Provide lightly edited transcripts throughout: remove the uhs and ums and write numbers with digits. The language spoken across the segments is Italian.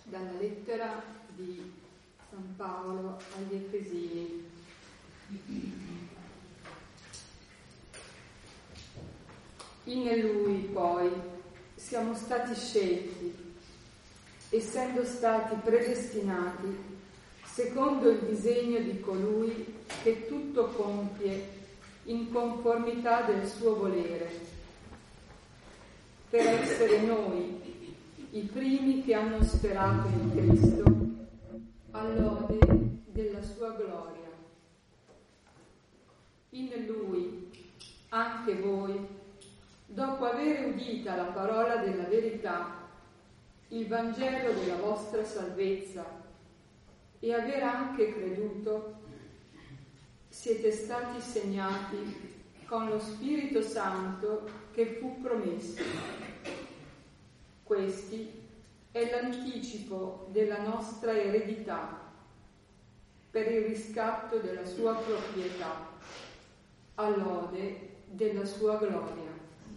Dalla lettera di San Paolo agli Efesini. In Lui poi siamo stati scelti, essendo stati predestinati secondo il disegno di colui che tutto compie in conformità del suo volere, per essere noi i primi che hanno sperato in Cristo, all'ode della sua gloria. In Lui anche voi, dopo aver udita la parola della verità, il Vangelo della vostra salvezza, e aver anche creduto, siete stati segnati con lo Spirito Santo che fu promesso. Questi è l'anticipo della nostra eredità per il riscatto della sua proprietà, all'ode della sua gloria.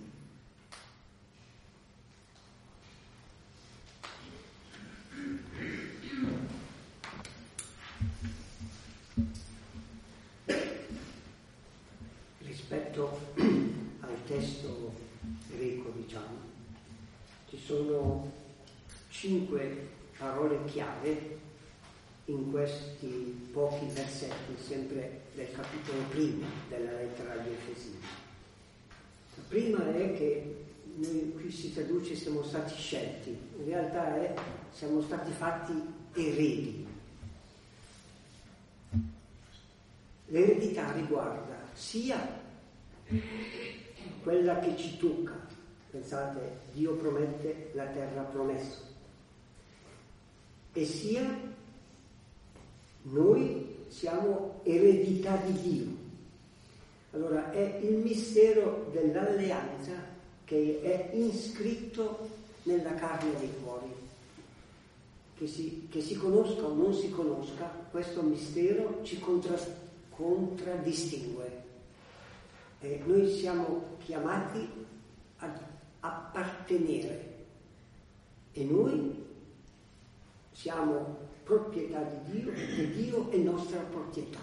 Rispetto al testo greco, diciamo, ci sono 5 parole chiave in questi pochi versetti, sempre del capitolo 1 della lettera agli Efesini. La prima è che noi, qui si traduce, siamo stati scelti, in realtà è siamo stati fatti eredi. L'eredità riguarda sia quella che ci tocca, pensate, Dio promette la terra promessa, e sia noi siamo eredità di Dio. Allora è il mistero dell'alleanza che è iscritto nella carne dei cuori. Che si conosca o non si conosca, questo mistero ci contraddistingue. Noi siamo chiamati ad appartenere e noi siamo proprietà di Dio e Dio è nostra proprietà.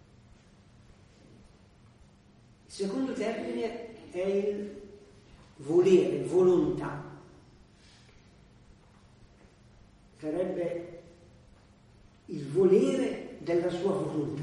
Il secondo termine è il volere, volontà. Sarebbe il volere della sua volontà.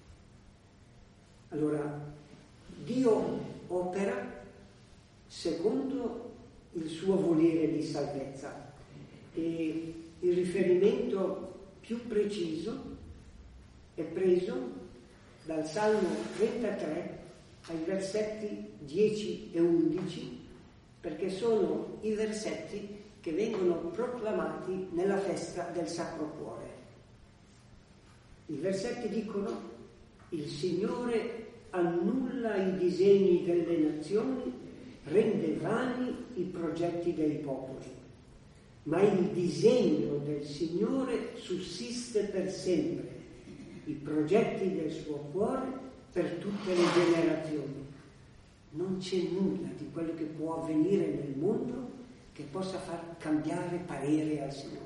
Allora, Dio opera secondo il suo volere di salvezza e il riferimento più preciso è preso dal Salmo 33 ai versetti 10 e 11, perché sono i versetti che vengono proclamati nella festa del Sacro Cuore. I versetti dicono: il Signore annulla i disegni delle nazioni, rende vani i progetti dei popoli, ma il disegno del Signore sussiste per sempre, i progetti del suo cuore per tutte le generazioni. Non c'è nulla di quello che può avvenire nel mondo che possa far cambiare parere al Signore.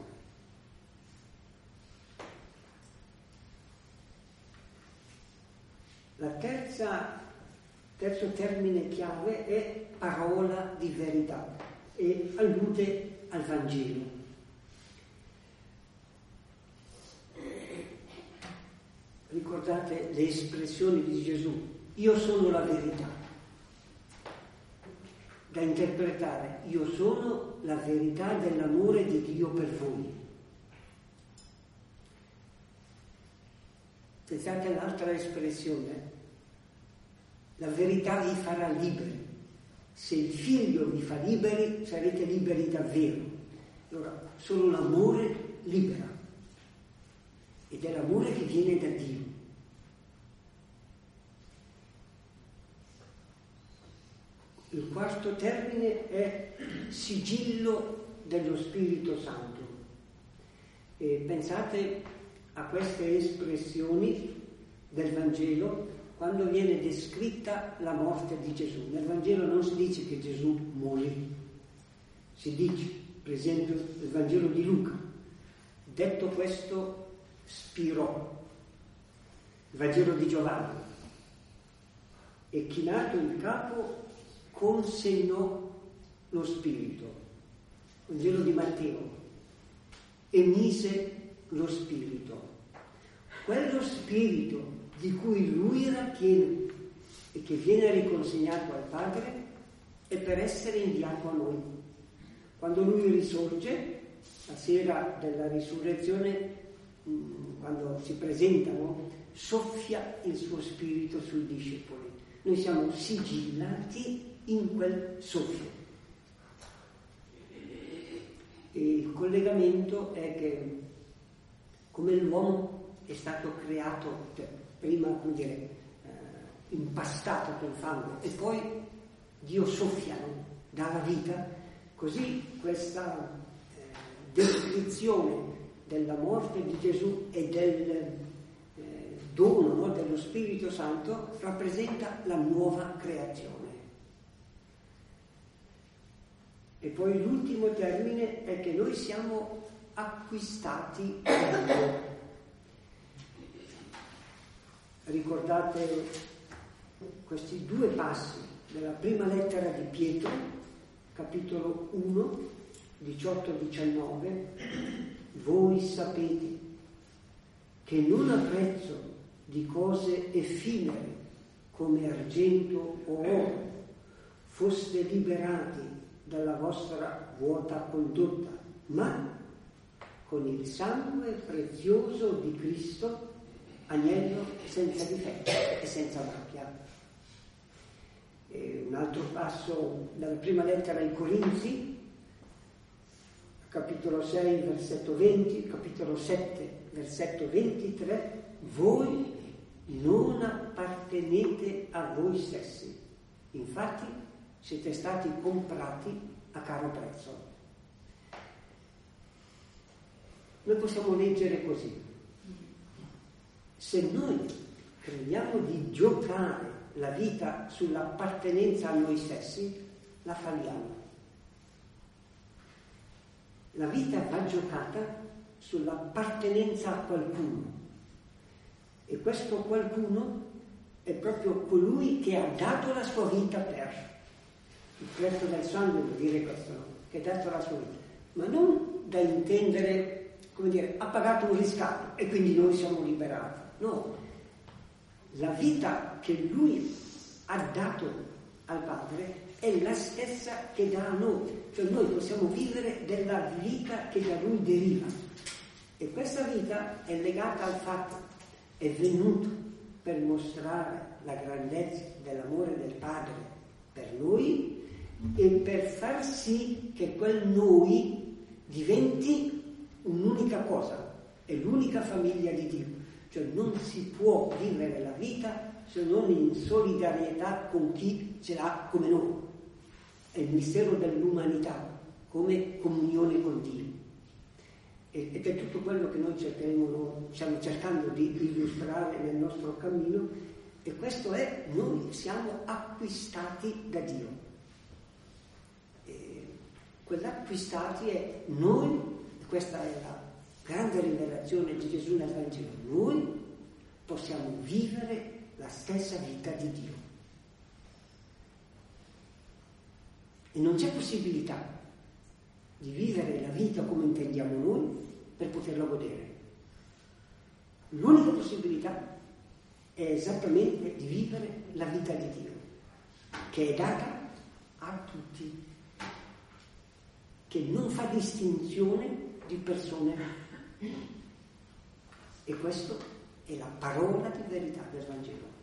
La terzo termine chiave è parola di verità e allude al Vangelo. Ricordate le espressioni di Gesù: io sono la verità. Da interpretare: io sono la verità dell'amore di Dio per voi. Pensate all'altra espressione: la verità vi farà liberi. Se il Figlio vi fa liberi, sarete liberi davvero. Allora, solo l'amore libera, ed è l'amore che viene da Dio. Il quarto termine è sigillo dello Spirito Santo. E pensate a queste espressioni del Vangelo quando viene descritta la morte di Gesù. Nel Vangelo non si dice che Gesù morì, si dice, per esempio, nel Vangelo di Luca: Detto questo, spirò. Il Vangelo di Giovanni. E chinato il capo consegnò lo spirito. Il Vangelo di Matteo. Emise lo spirito. Quello spirito di cui lui era pieno e che viene riconsegnato al Padre è per essere inviato a noi. Quando lui risorge, la sera della risurrezione, quando si presentano, soffia il suo spirito sui discepoli. Noi siamo sigillati in quel soffio. E il collegamento è che, come l'uomo è stato creato, prima, come dire, impastato col fango, e poi Dio soffia, dà la vita, così questa descrizione della morte di Gesù e del dono, no, dello Spirito Santo rappresenta la nuova creazione. E poi l'ultimo termine è che noi siamo acquistati da Dio. Ricordate questi due passi della prima lettera di Pietro, capitolo 1, 18-19. Voi sapete che non a prezzo di cose effimere come argento o oro foste liberati dalla vostra vuota condotta, ma con il sangue prezioso di Cristo, agnello senza difetto e senza macchia. E un altro passo dalla prima lettera ai Corinzi, capitolo 6, versetto 20, capitolo 7, versetto 23, voi non appartenete a voi stessi, infatti siete stati comprati a caro prezzo. Noi possiamo leggere così: se noi crediamo di giocare la vita sull'appartenenza a noi stessi, la falliamo. La vita va giocata sull'appartenenza a qualcuno, e questo qualcuno è proprio colui che ha dato la sua vita per. Il prezzo del sangue vuol dire questo, no? Che ha dato la sua vita, ma non da intendere, come dire, ha pagato un riscatto e quindi noi siamo liberati. No, la vita che lui ha dato al Padre è la stessa che dà a noi, cioè noi possiamo vivere della vita che da lui deriva, e questa vita è legata al fatto, è venuto per mostrare la grandezza dell'amore del Padre per noi e per far sì che quel noi diventi un'unica cosa, è l'unica famiglia di Dio. Cioè non si può vivere la vita se non in solidarietà con chi ce l'ha come noi. È il mistero dell'umanità, come comunione con Dio. Ed è tutto quello che noi stiamo cercando di illustrare nel nostro cammino, e questo è: noi siamo acquistati da Dio. E quell'acquistati è noi, questa è la grande rivelazione di Gesù nel Vangelo, noi possiamo vivere la stessa vita di Dio. E non c'è possibilità di vivere la vita come intendiamo noi per poterla godere. L'unica possibilità è esattamente di vivere la vita di Dio, che è data a tutti, che non fa distinzione di persone. E questo è la parola di verità del Vangelo.